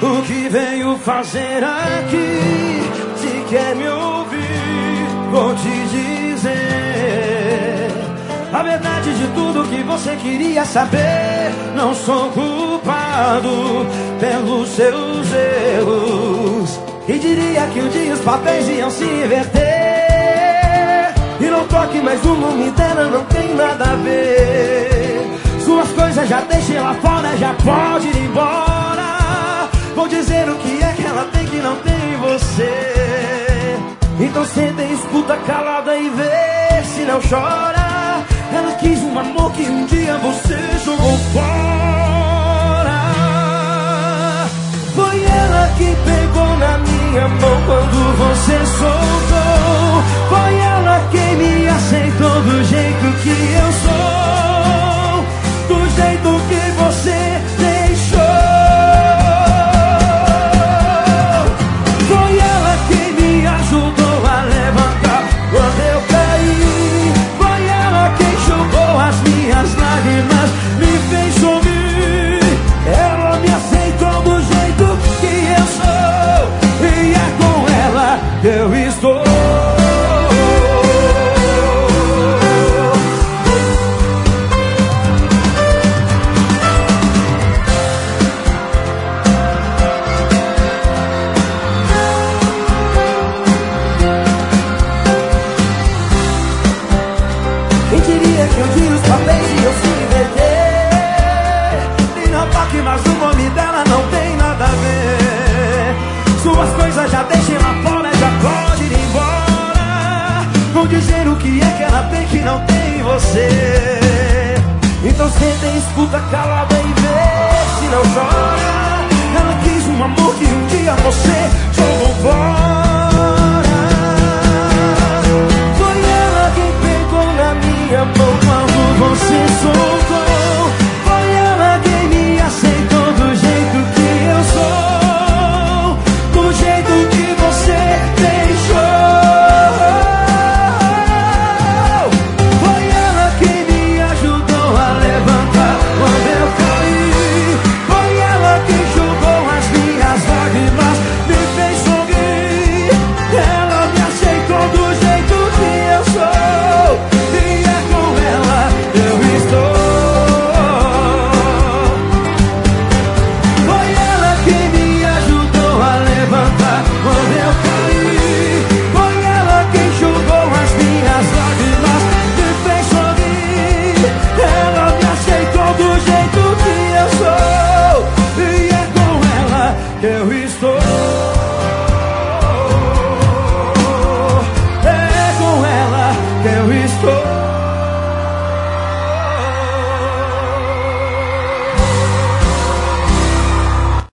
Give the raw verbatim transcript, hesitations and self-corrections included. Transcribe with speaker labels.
Speaker 1: O que veio fazer aqui? Se quer me ouvir, vou te dizer a verdade de tudo que você queria saber. Não sou culpado pelos seus erros. E diria que um dia os papéis iam se inverter. E não toque mais uma umidade, não tem nada a ver. Suas coisas já deixei lá fora, já pode ir embora. Vou dizer o que é que ela tem que não tem em você. Então senta e escuta calada e vê se não chora. Ela quis um amor que um dia você jogou fora. Foi ela que pegou na minha mão quando você soltou. Foi ela quem me aceitou do jeito que eu sou, do jeito que você deixou. Foi ela quem me ajudou a levantar quando eu caí. Foi ela quem enxugou as minhas lágrimas, me fez sorrir. Ela me aceitou do jeito que eu sou, e é com ela que eu estou. Quem diria que um dia os papéis iam se inverter. E não toque mais o nome dela, não tem nada a ver. Suas coisas já deixem lá fora, já pode ir embora. Vou dizer o que é que ela tem que não tem em você. Então senta e escuta calada e vê se não chora. Ela quis um amor que um dia você jogou fora. Foi ela quem pegou na minha mão quando você soltou. Foi ela quem me aceitou do jeito que eu sou, do jeito que você deixou. Foi ela quem me ajudou a levantar quando eu caí. Foi ela quem enxugou as minhas lágrimas, me fez sorrir. Ela me aceitou do jeito que eu sou, e é com ela eu estou. Foi ela quem me ajudou a levantar quando eu caí. Foi ela quem enxugou as minhas lágrimas, me fez sorrir. Ela me aceitou do jeito que eu sou, e é com ela que eu estou.